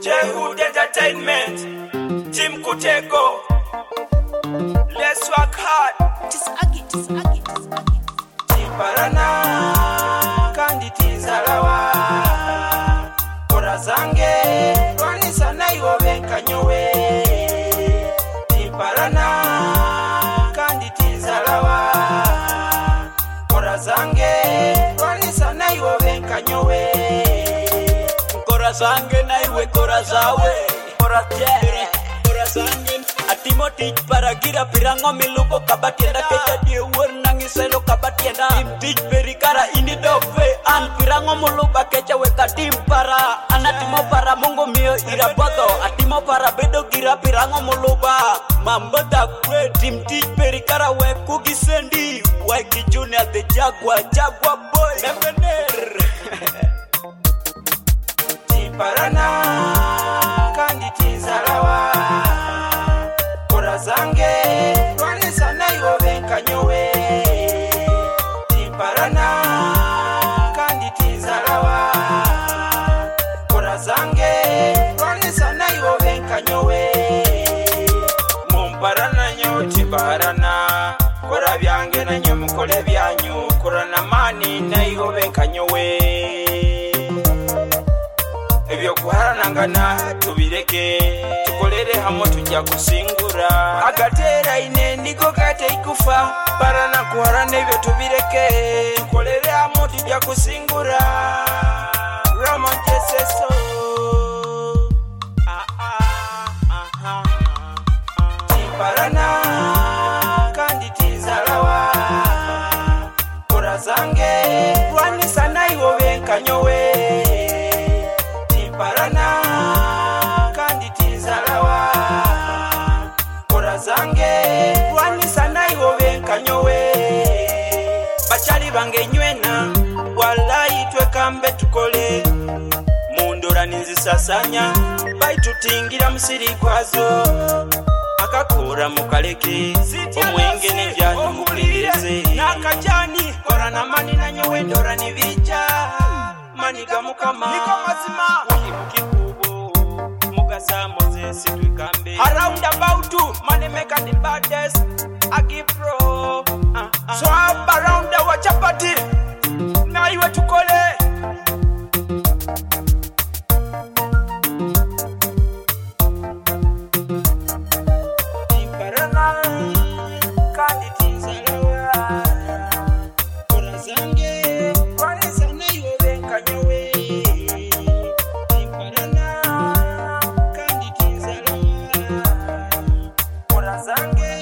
J-Hood Entertainment, Team Kuteko. Let's work hard. Tiparana kandi tizalawa kora zange rwani sana iwobe kanyowe. Tiparana kandi tizalawa kora zange rwani sana iwobe kanyowe. Kora zange na iwe kora zawe kora zange atimo tich para gira pirango milupo kabatienda kecha die wuor nangiselo kabatienda tim tich perikara ini dofe an pirango mulupa kecha weka tim para anatimo para mongo mio ira boto atimo para bedo gira pirango mulupa mambota kwe tim tich perikara weku gisendi weki junior the Jaguar boy Nevener Tiparana kandi tizalawa kora zange rwani sana iwobe kanyowe. Tiparana kandi tizalawa kora zange rwani sana iwobe kanyowe. Mumparana nyo tiparana kora byange na nyo mukole byanyu kora na mani na iwobe kanyowe. Ebyo kuharanangana tubireke tukolere hamwe tujya kusingura agatera ine ndiko kate ikufa barana kuharana ebyo tubireke tukolere hamwe tujya kusingura Ramon Jeseso Tiparana kandi tizalawa kora zange rwani sana iwobe kanyowe. Tiparana kandi tizalawa kora zange rwani sana iwobe kanyowe. Bachali bange nywena wallahi twekambe tukole mundora ninzisasanya baitutingira musiri kwazo akakura mukaleke omwenge nebyanyu mukirize nakajani kora na mani na nyowe ndora nibija maniga mukama niko mazima kikubo mugasa Moses twikambe around about money make the baddest I give pro so up around the wachapati na iwe tukole. Tiparana kandi tizalawa kora zange rwani sana iwobe kanyowe. Tiparana kandi tizalawa kora zange